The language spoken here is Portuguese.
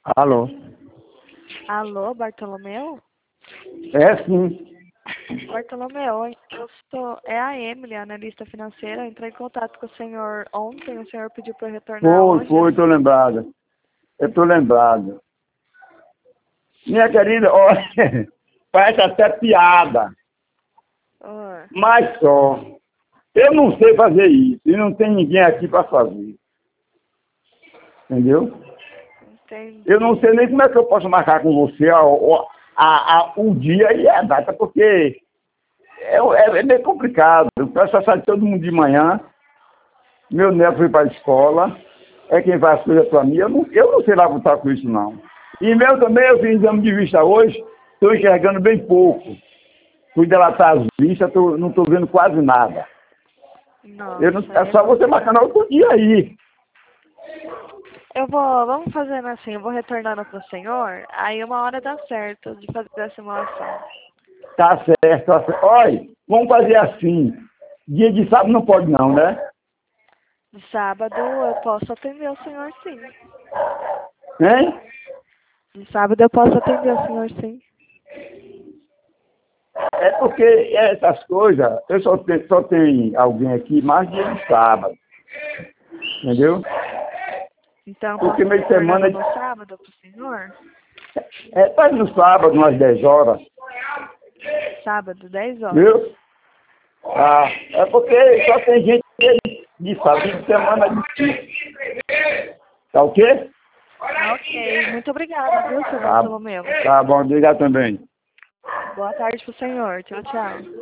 Alô? Alô, Bartolomeu? É sim. Bartolomeu, é a Emily, analista financeira. Eu entrei em contato com o senhor ontem. O senhor pediu para eu retornar hoje. Tô lembrado. Eu tô lembrado. Minha querida, olha, parece até piada, Ah, mas só. Eu não sei fazer isso e não tem ninguém aqui para fazer. Entendeu? entendi. Eu não sei nem como é que eu posso marcar com você o dia e a data, porque é meio complicado. O pessoal sai todo mundo de manhã, meu neto foi para a escola, é quem faz as coisas para mim. Eu não sei lá botar com isso, não. E meu também, eu fiz exame de vista hoje, estou enxergando bem pouco. Fui delatar as vistas, não estou vendo quase nada. Nossa, É só você marcar no outro dia aí. vamos fazendo assim, eu vou retornando pro senhor, aí uma hora dá certo de fazer a simulação. Tá certo, tá certo. Olha, vamos fazer assim. Dia de sábado não pode não, né? De sábado eu posso atender o senhor sim. Hein? De sábado eu posso atender o senhor sim. É porque essas coisas, eu só tenho alguém aqui mais dia de sábado. Entendeu? Então Porque posso meio de retornando semana no sábado pro senhor? faz no sábado, umas 10 horas. Sábado, 10 horas. Viu? Ah, é porque só tem gente de sábado, de semana é difícil. Tá ok? Ok, muito obrigada, viu, seu Tá, Bartolomeu? tá bom, obrigado também. Boa tarde pro senhor. Tchau, tchau.